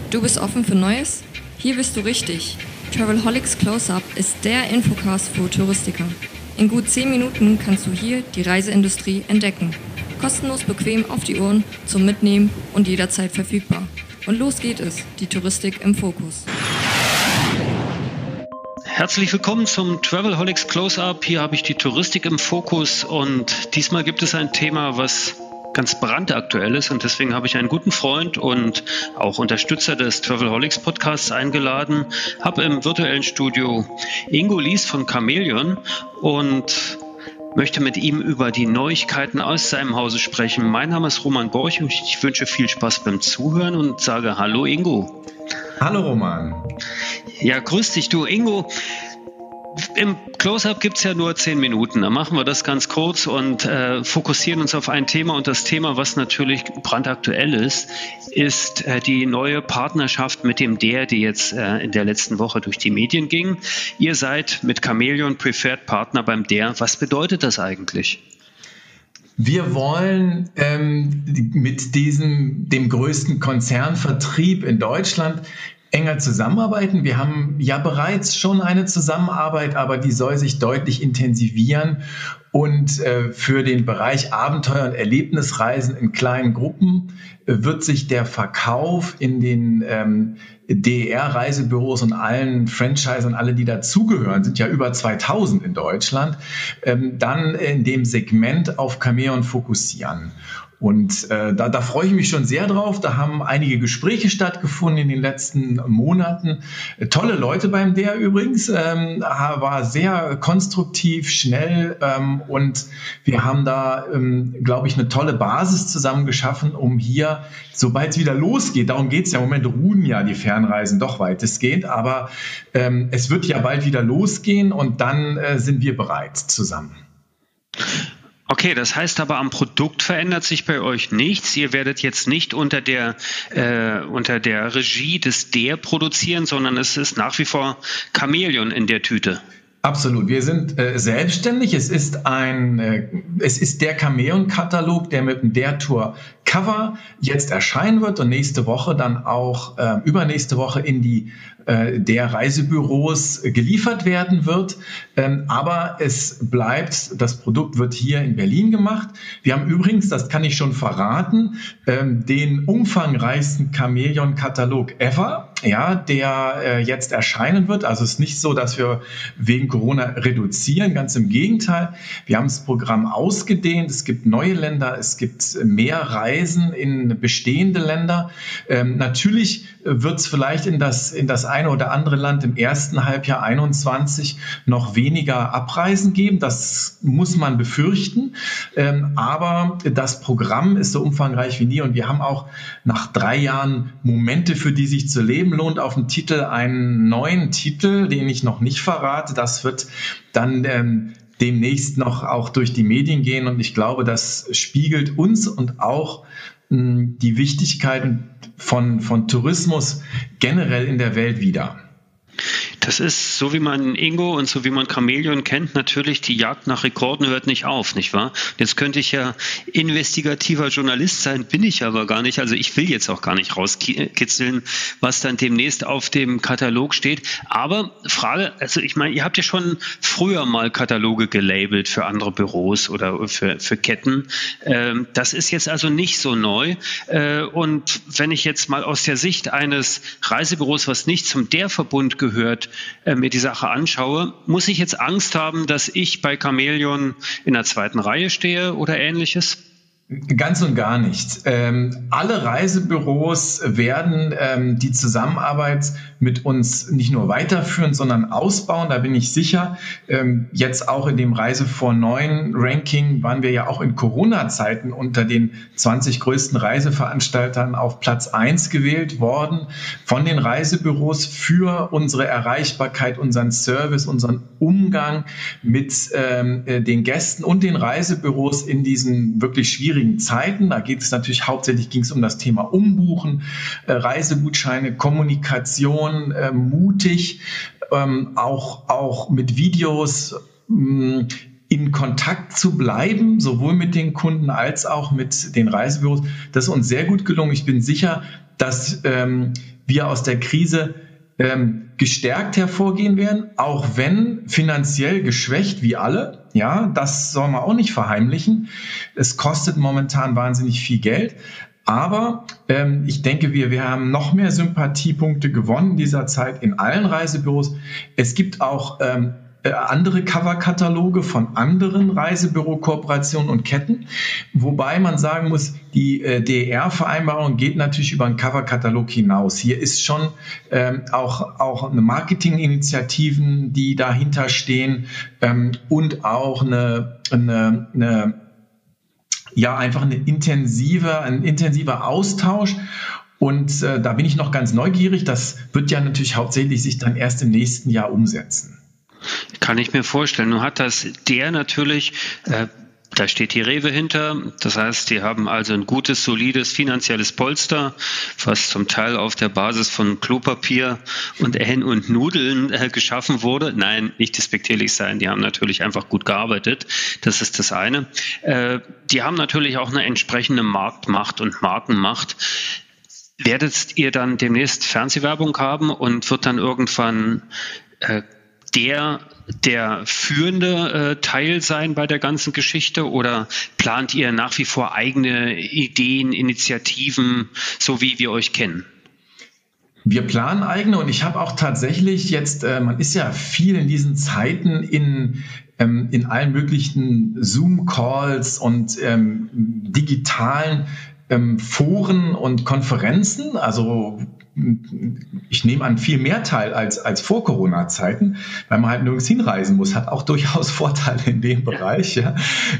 Du bist offen für Neues? Hier bist du richtig. Travelholics Close-Up ist der Infocast für Touristiker. In gut 10 Minuten kannst du hier die Reiseindustrie entdecken. Kostenlos bequem auf die Ohren, zum Mitnehmen und jederzeit verfügbar. Und los geht es, die Touristik im Fokus. Herzlich willkommen zum Travelholics Close-Up. Hier habe ich die Touristik im Fokus und diesmal gibt es ein Thema, was ganz brandaktuell ist, und deswegen habe ich einen guten Freund und auch Unterstützer des Travelholics Podcasts eingeladen, habe im virtuellen Studio Ingo Lies von Chameleon und möchte mit ihm über die Neuigkeiten aus seinem Hause sprechen. Mein Name ist Roman Borch und ich wünsche viel Spaß beim Zuhören und sage Hallo Ingo. Hallo Roman. Ja, grüß dich du Ingo. Im Close-Up gibt es ja nur 10 Minuten. Da machen wir das ganz kurz und fokussieren uns auf ein Thema. Und das Thema, was natürlich brandaktuell ist die neue Partnerschaft mit dem DER, die jetzt in der letzten Woche durch die Medien ging. Ihr seid mit Chameleon Preferred Partner beim DER. Was bedeutet das eigentlich? Wir wollen mit dem größten Konzernvertrieb in Deutschland enger zusammenarbeiten. Wir haben ja bereits schon eine Zusammenarbeit, aber die soll sich deutlich intensivieren. Und für den Bereich Abenteuer- und Erlebnisreisen in kleinen Gruppen wird sich der Verkauf in den DER-Reisebüros und allen Franchisern, alle, die dazugehören, sind ja über 2000 in Deutschland, dann in dem Segment auf Chameleon fokussieren. Und da freue ich mich schon sehr drauf. Da haben einige Gespräche stattgefunden in den letzten Monaten. Tolle Leute beim DER übrigens. War sehr konstruktiv, schnell und wir haben da, glaube ich, eine tolle Basis zusammen geschaffen, um hier, sobald es wieder losgeht, darum geht es ja im Moment, ruhen ja die Fernreisen doch weitestgehend, aber es wird ja bald wieder losgehen und dann sind wir bereit zusammen. Okay, das heißt aber, am Produkt verändert sich bei euch nichts. Ihr werdet jetzt nicht unter der Regie des DER produzieren, sondern es ist nach wie vor Chameleon in der Tüte. Absolut. Wir sind selbstständig. Es ist der Chameleon-Katalog, der mit dem DER Tour Cover jetzt erscheinen wird und nächste Woche dann auch übernächste Woche in die DER Reisebüros geliefert werden wird. Aber es bleibt, das Produkt wird hier in Berlin gemacht. Wir haben übrigens, das kann ich schon verraten, den umfangreichsten Chameleon-Katalog ever, ja, der jetzt erscheinen wird. Also es ist nicht so, dass wir wegen Corona reduzieren, ganz im Gegenteil. Wir haben das Programm ausgedehnt, es gibt neue Länder, es gibt mehr Reisen in bestehende Länder. Natürlich wird es vielleicht in das eine oder andere Land im ersten Halbjahr 2021 noch weniger Abreisen geben. Das muss man befürchten. Aber das Programm ist so umfangreich wie nie und wir haben auch nach 3 Jahren Momente, für die sich zu leben lohnt, auf dem Titel einen neuen Titel, den ich noch nicht verrate. Das wird dann demnächst noch auch durch die Medien gehen und ich glaube, das spiegelt uns und auch die Wichtigkeit von Tourismus generell in der Welt wider. Das ist, so wie man Ingo und so wie man Chameleon kennt, natürlich die Jagd nach Rekorden hört nicht auf, nicht wahr? Jetzt könnte ich ja investigativer Journalist sein, bin ich aber gar nicht. Also ich will jetzt auch gar nicht rauskitzeln, was dann demnächst auf dem Katalog steht. Aber Frage, also ich meine, ihr habt ja schon früher mal Kataloge gelabelt für andere Büros oder für Ketten. Das ist jetzt also nicht so neu. Und wenn ich jetzt mal aus der Sicht eines Reisebüros, was nicht zum DER-Verbund gehört, mir die Sache anschaue, muss ich jetzt Angst haben, dass ich bei Chameleon in der 2. Reihe stehe oder ähnliches? Ganz und gar nicht. Alle Reisebüros werden die Zusammenarbeit mit uns nicht nur weiterführen, sondern ausbauen. Da bin ich sicher. Jetzt auch in dem Reise vor 9 Ranking waren wir ja auch in Corona-Zeiten unter den 20 größten Reiseveranstaltern auf Platz 1 gewählt worden von den Reisebüros für unsere Erreichbarkeit, unseren Service, unseren Umgang mit den Gästen und den Reisebüros in diesen wirklich schwierigen Zeiten. Da geht es natürlich ging es um das Thema Umbuchen, Reisegutscheine, Kommunikation, mutig, auch mit Videos in Kontakt zu bleiben, sowohl mit den Kunden als auch mit den Reisebüros. Das ist uns sehr gut gelungen. Ich bin sicher, dass wir aus der Krise gestärkt hervorgehen werden, auch wenn finanziell geschwächt wie alle. Ja, das soll man auch nicht verheimlichen. Es kostet momentan wahnsinnig viel Geld. Aber ich denke, wir haben noch mehr Sympathiepunkte gewonnen in dieser Zeit in allen Reisebüros. Es gibt auch andere Coverkataloge von anderen Reisebüro-Kooperationen und Ketten, wobei man sagen muss, die DER-Vereinbarung geht natürlich über einen Coverkatalog hinaus. Hier ist schon auch eine Marketinginitiativen, die dahinter stehen, und auch einfach ein intensiver Austausch. Und da bin ich noch ganz neugierig. Das wird ja natürlich hauptsächlich sich dann erst im nächsten Jahr umsetzen. Kann ich mir vorstellen. Nun hat das der natürlich, da steht die Rewe hinter. Das heißt, die haben also ein gutes, solides finanzielles Polster, was zum Teil auf der Basis von Klopapier und und Nudeln geschaffen wurde. Nein, nicht despektierlich sein. Die haben natürlich einfach gut gearbeitet. Das ist das eine. Die haben natürlich auch eine entsprechende Marktmacht und Markenmacht. Werdet ihr dann demnächst Fernsehwerbung haben und wird dann irgendwann der führende Teil sein bei der ganzen Geschichte, oder plant ihr nach wie vor eigene Ideen, Initiativen, so wie wir euch kennen? Wir planen eigene, und ich habe auch tatsächlich jetzt, man ist ja viel in diesen Zeiten in allen möglichen Zoom-Calls und digitalen Foren und Konferenzen, also ich nehme an viel mehr teil als vor Corona-Zeiten, weil man halt nirgends hinreisen muss, hat auch durchaus Vorteile in dem Bereich. Ja.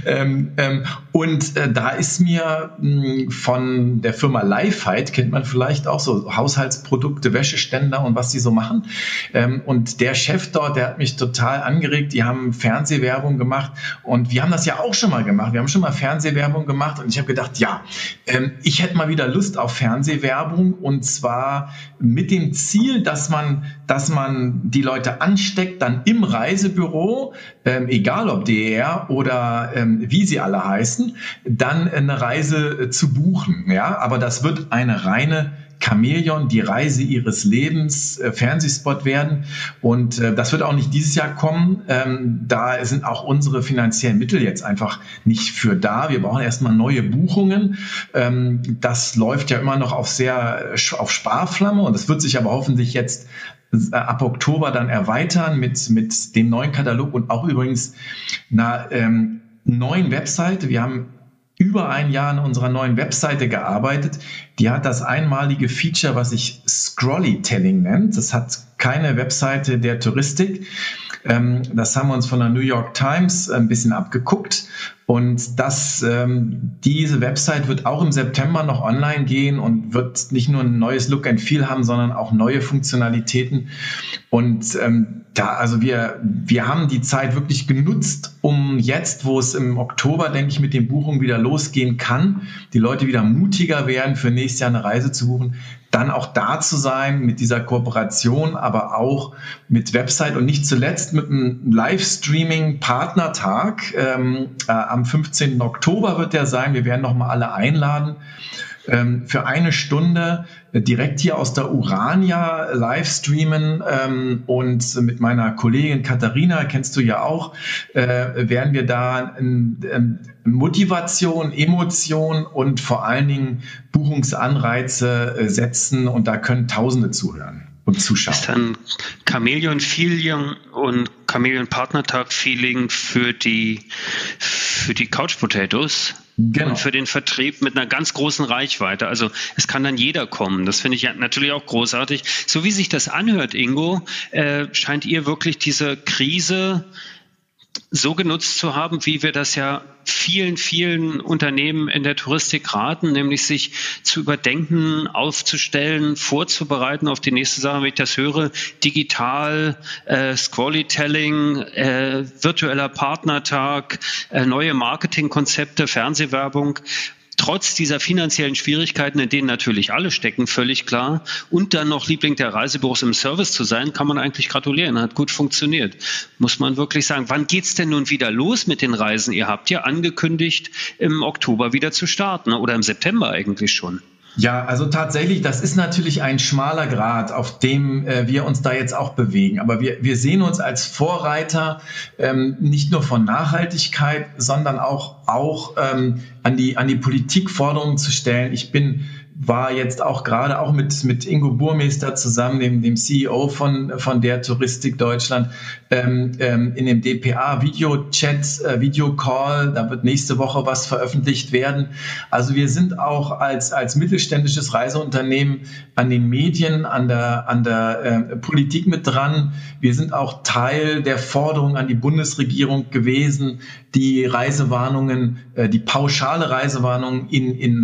Da ist mir von der Firma Lifehide, kennt man vielleicht auch, so Haushaltsprodukte, Wäscheständer und was die so machen. Und der Chef dort, der hat mich total angeregt, die haben Fernsehwerbung gemacht, und wir haben das ja auch schon mal gemacht. Wir haben schon mal Fernsehwerbung gemacht, und ich habe gedacht, ja, ich hätte mal wieder Lust auf Fernsehwerbung, und zwar mit dem Ziel, dass man die Leute ansteckt, dann im Reisebüro, egal ob DER oder wie sie alle heißen, dann eine Reise zu buchen. Ja? Aber das wird eine reine Chamäleon, die Reise ihres Lebens, Fernsehspot werden. Und das wird auch nicht dieses Jahr kommen. Da sind auch unsere finanziellen Mittel jetzt einfach nicht für da. Wir brauchen erstmal neue Buchungen. Das läuft ja immer noch auf Sparflamme, und das wird sich aber hoffentlich jetzt ab Oktober dann erweitern mit dem neuen Katalog und auch übrigens einer neuen Webseite. Wir haben über ein Jahr an unserer neuen Webseite gearbeitet. Die hat das einmalige Feature, was sich Scrollytelling nennt. Das hat keine Webseite der Touristik. Das haben wir uns von der New York Times ein bisschen abgeguckt. Und diese Website wird auch im September noch online gehen und wird nicht nur ein neues Look and Feel haben, sondern auch neue Funktionalitäten. Und wir haben die Zeit wirklich genutzt, um jetzt, wo es im Oktober, denke ich, mit den Buchungen wieder losgehen kann, die Leute wieder mutiger werden, für nächstes Jahr eine Reise zu buchen, dann auch da zu sein mit dieser Kooperation, aber auch mit Website und nicht zuletzt mit einem Livestreaming-Partnertag. Am 15. Oktober wird der sein. Wir werden nochmal alle einladen, für eine Stunde direkt hier aus der Urania live streamen, und mit meiner Kollegin Katharina, kennst du ja auch, werden wir da Motivation, Emotion und vor allen Dingen Buchungsanreize setzen, und da können Tausende zuhören und zuschauen. Ist dann Chamäleon-Feeling und Chamäleon-Partnertag-Feeling für die Couch Potatoes? Genau. Und für den Vertrieb mit einer ganz großen Reichweite. Also es kann dann jeder kommen. Das finde ich natürlich auch großartig. So wie sich das anhört, Ingo, scheint ihr wirklich diese Krise so genutzt zu haben, wie wir das ja vielen, vielen Unternehmen in der Touristik raten, nämlich sich zu überdenken, aufzustellen, vorzubereiten auf die nächste Sache, wenn ich das höre, digital, Scrollytelling, virtueller Partnertag, neue Marketingkonzepte, Fernsehwerbung. Trotz dieser finanziellen Schwierigkeiten, in denen natürlich alle stecken, völlig klar, und dann noch Liebling der Reisebüros im Service zu sein, kann man eigentlich gratulieren. Hat gut funktioniert, muss man wirklich sagen. Wann geht's denn nun wieder los mit den Reisen? Ihr habt ja angekündigt, im Oktober wieder zu starten, oder im September eigentlich schon. Ja, also tatsächlich, das ist natürlich ein schmaler Grat, auf dem wir uns da jetzt auch bewegen. Aber wir sehen uns als Vorreiter nicht nur von Nachhaltigkeit, sondern auch an die Politik Forderungen zu stellen. War jetzt auch gerade auch mit Ingo Burmester zusammen, dem CEO von der Touristik Deutschland, in dem DPA Videochat, Videocall, da wird nächste Woche was veröffentlicht werden. Also wir sind auch als mittelständisches Reiseunternehmen an den Medien, an der Politik mit dran. Wir sind auch Teil der Forderung an die Bundesregierung gewesen, die Reisewarnungen, die pauschale Reisewarnung in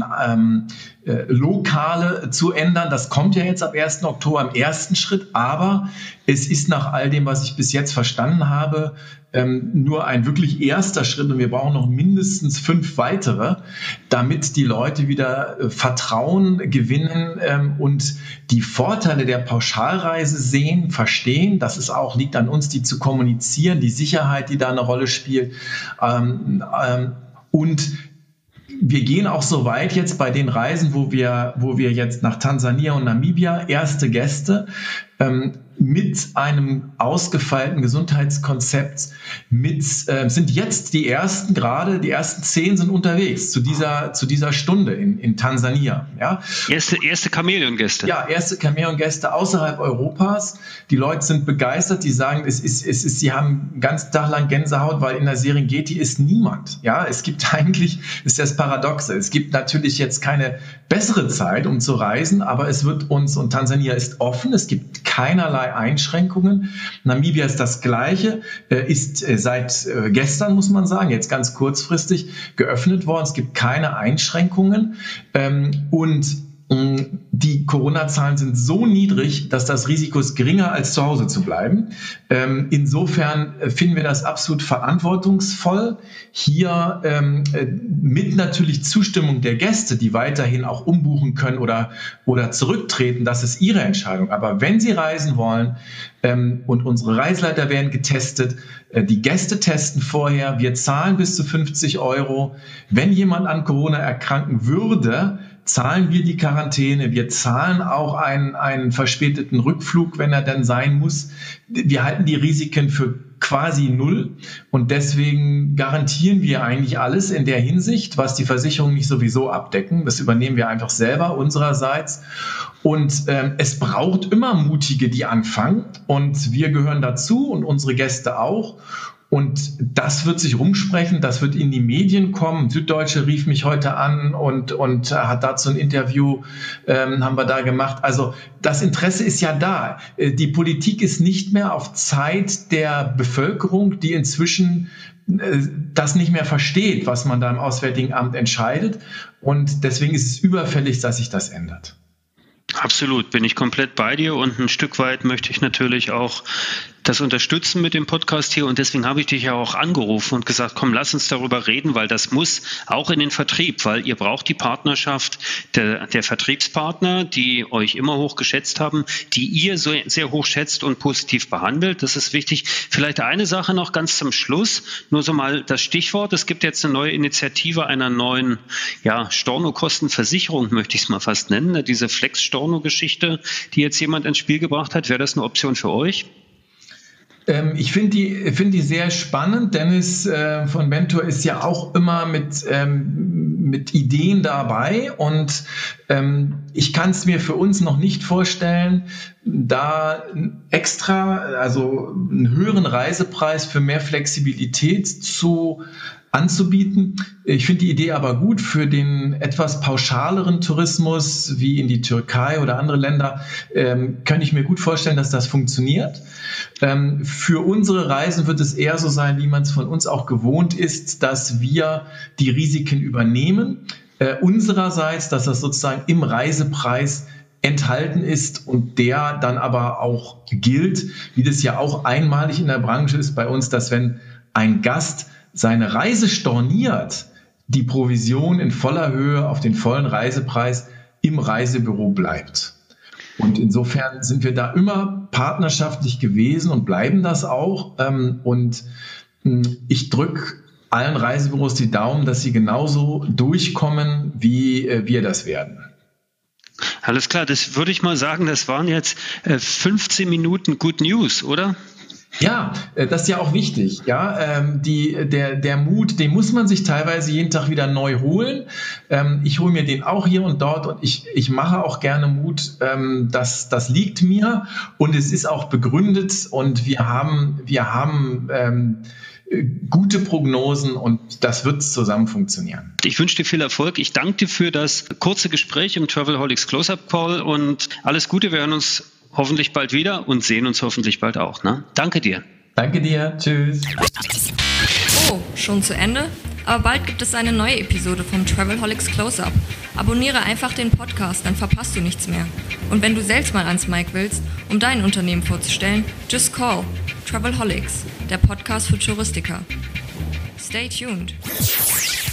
Lokale zu ändern. Das kommt ja jetzt ab 1. Oktober im ersten Schritt, aber es ist nach all dem, was ich bis jetzt verstanden habe, nur ein wirklich erster Schritt und wir brauchen noch mindestens 5 weitere, damit die Leute wieder Vertrauen gewinnen und die Vorteile der Pauschalreise sehen, verstehen. Das ist auch, liegt an uns, die zu kommunizieren, die Sicherheit, die da eine Rolle spielt. Und wir gehen auch so weit jetzt bei den Reisen, wo wir jetzt nach Tansania und Namibia erste Gäste mit einem ausgefeilten Gesundheitskonzept sind jetzt die ersten 10 sind unterwegs zu dieser Stunde in Tansania. Ja. Erste Chamäleon-Gäste. Ja, erste Chamäleon-Gäste außerhalb Europas. Die Leute sind begeistert, die sagen, sie haben einen ganzen Tag lang Gänsehaut, weil in der Serengeti ist niemand. Ja, es gibt eigentlich, ist das Paradoxe, es gibt natürlich jetzt keine bessere Zeit, um zu reisen, aber es wird uns, und Tansania ist offen, es gibt keinerlei Einschränkungen. Namibia ist das Gleiche, ist seit gestern, muss man sagen, jetzt ganz kurzfristig geöffnet worden. Es gibt keine Einschränkungen und die Corona-Zahlen sind so niedrig, dass das Risiko ist geringer, als zu Hause zu bleiben. Insofern finden wir das absolut verantwortungsvoll, hier mit natürlich Zustimmung der Gäste, die weiterhin auch umbuchen können oder zurücktreten, das ist ihre Entscheidung. Aber wenn sie reisen wollen und unsere Reiseleiter werden getestet, die Gäste testen vorher, wir zahlen bis zu 50 €. Wenn jemand an Corona erkranken würde, zahlen wir die Quarantäne, wir zahlen auch einen verspäteten Rückflug, wenn er denn sein muss. Wir halten die Risiken für quasi null und deswegen garantieren wir eigentlich alles in der Hinsicht, was die Versicherungen nicht sowieso abdecken. Das übernehmen wir einfach selber unsererseits. Und es braucht immer Mutige, die anfangen und wir gehören dazu und unsere Gäste auch. Und das wird sich rumsprechen, das wird in die Medien kommen. Süddeutsche rief mich heute an und hat dazu ein Interview, haben wir da gemacht. Also das Interesse ist ja da. Die Politik ist nicht mehr auf Zeit der Bevölkerung, die inzwischen das nicht mehr versteht, was man da im Auswärtigen Amt entscheidet. Und deswegen ist es überfällig, dass sich das ändert. Absolut, bin ich komplett bei dir und ein Stück weit möchte ich natürlich auch das unterstützen mit dem Podcast hier und deswegen habe ich dich ja auch angerufen und gesagt, komm, lass uns darüber reden, weil das muss auch in den Vertrieb, weil ihr braucht die Partnerschaft der Vertriebspartner, die euch immer hoch geschätzt haben, die ihr so sehr hoch schätzt und positiv behandelt. Das ist wichtig. Vielleicht eine Sache noch ganz zum Schluss, nur so mal das Stichwort. Es gibt jetzt eine neue Initiative einer neuen Stornokostenversicherung, möchte ich es mal fast nennen, diese Flex-Storno-Geschichte, die jetzt jemand ins Spiel gebracht hat. Wäre das eine Option für euch? Ich finde die sehr spannend. Dennis von Venture ist ja auch immer mit Ideen dabei und ich kann es mir für uns noch nicht vorstellen, da also einen höheren Reisepreis für mehr Flexibilität anzubieten. Ich finde die Idee aber gut für den etwas pauschaleren Tourismus, wie in die Türkei oder andere Länder, kann ich mir gut vorstellen, dass das funktioniert. Für unsere Reisen wird es eher so sein, wie man es von uns auch gewohnt ist, dass wir die Risiken übernehmen. Unsererseits, dass das sozusagen im Reisepreis enthalten ist und der dann aber auch gilt, wie das ja auch einmalig in der Branche ist bei uns, dass wenn ein Gast seine Reise storniert, die Provision in voller Höhe auf den vollen Reisepreis im Reisebüro bleibt. Und insofern sind wir da immer partnerschaftlich gewesen und bleiben das auch. Und ich drücke allen Reisebüros die Daumen, dass sie genauso durchkommen, wie wir das werden. Alles klar, das würde ich mal sagen, das waren jetzt 15 Minuten Good News, oder? Ja, das ist ja auch wichtig. Ja, der Mut, den muss man sich teilweise jeden Tag wieder neu holen. Ich hole mir den auch hier und dort und ich mache auch gerne Mut. Das liegt mir und es ist auch begründet und wir haben gute Prognosen und das wird zusammen funktionieren. Ich wünsche dir viel Erfolg. Ich danke dir für das kurze Gespräch im Travelholics Close-Up Call und alles Gute. Wir hören uns hoffentlich bald wieder und sehen uns hoffentlich bald auch. Ne? Danke dir. Danke dir. Tschüss. Oh, schon zu Ende? Aber bald gibt es eine neue Episode vom Travelholics Close-Up. Abonniere einfach den Podcast, dann verpasst du nichts mehr. Und wenn du selbst mal ans Mic willst, um dein Unternehmen vorzustellen, just call Travelholics, der Podcast für Touristiker. Stay tuned.